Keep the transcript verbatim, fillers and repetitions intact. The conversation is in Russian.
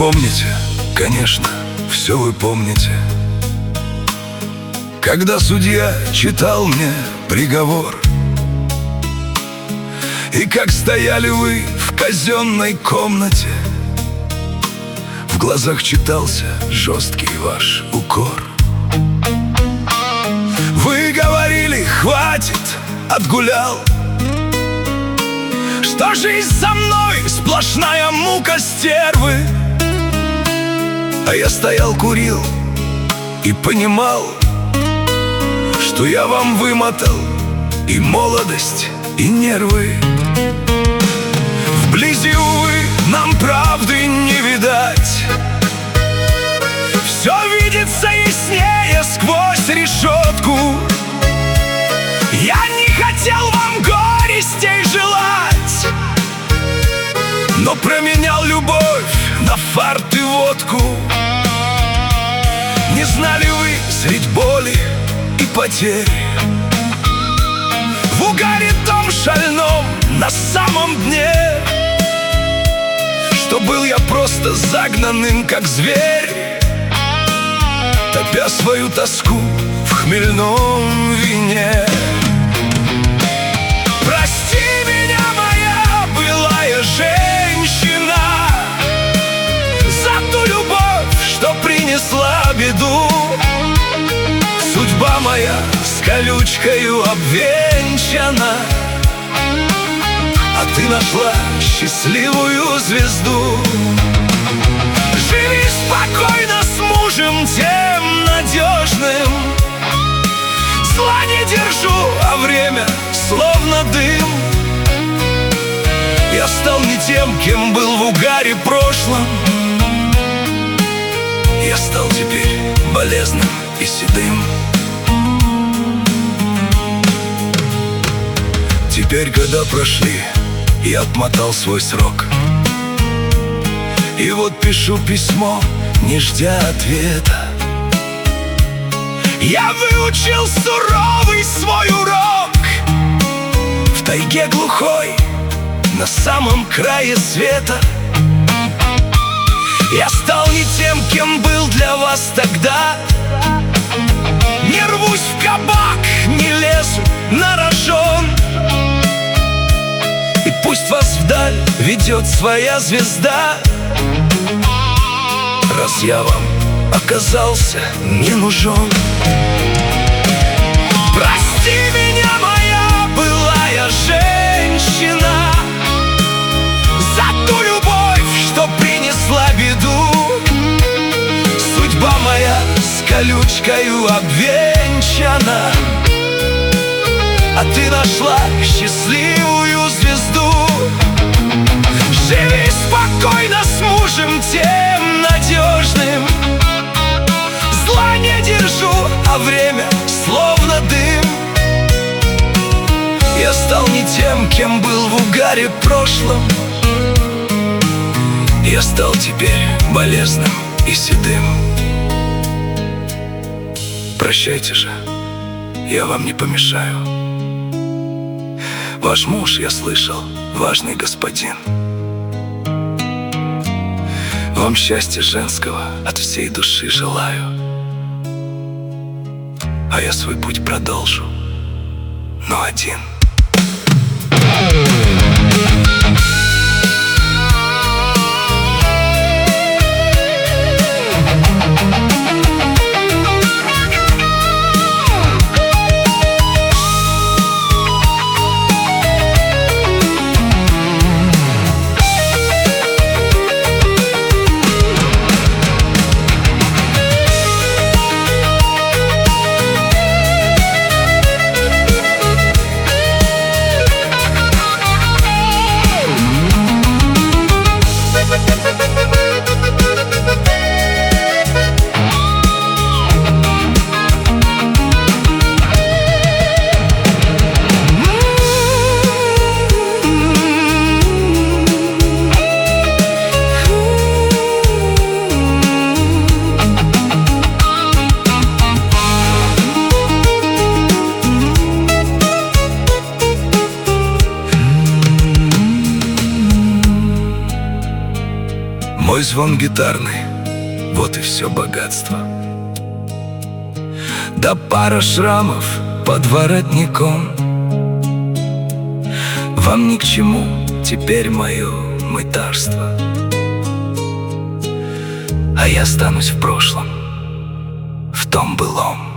помните, конечно, все вы помните, когда судья читал мне приговор, и как стояли вы в казенной комнате, в глазах читался жесткий ваш укор. Вы говорили: хватит, отгулял, что жизнь со мной сплошная мука стервы. А я стоял, курил и понимал, что я вам вымотал и молодость, и нервы. Вблизи, увы, нам правды не видать, все видится яснее сквозь решетку. Я не хотел вам горестей желать, но променял любовь на фарт и водку. Не знали вы средь боли и потерь, в угаре том шальном на самом дне, что был я просто загнанным, как зверь, топя свою тоску в хмельном вине. Прости меня, моя былая женщина, за ту любовь, что принесла беду. Судьба моя с колючкою обвенчана, а ты нашла счастливую звезду. Живи спокойно с мужем тем надежным, зла не держу, а время словно дым. Я стал не тем, кем был в угаре прошлом, я стал теперь болезным и седым. Теперь года прошли, я отмотал свой срок, и вот пишу письмо, не ждя ответа. Я выучил суровый свой урок в тайге глухой, на самом крае света. Я стал не тем, кем был для вас тогда, не рвусь в кабак, не лезу на рожон, и пусть вас вдаль ведет своя звезда, раз я вам оказался не нужен. Прости меня, моя былая женщина, за ту любовь, что принесла беду. Судьба моя с колючкою обвенчана, а ты нашла счастливую звезду. Живи спокойно с мужем тем надежным, зла не держу, а время словно дым. Я стал не тем, кем был в угаре прошлом, я стал теперь болезным и седым. Прощайте же, я вам не помешаю. Ваш муж, я слышал, важный господин. Вам счастья женского от всей души желаю, а я свой путь продолжу, но один. звон гитарный, вот и все богатство. Да пара шрамов под воротником. Вам ни к чему теперь мое мытарство, а я останусь в прошлом, в том былом.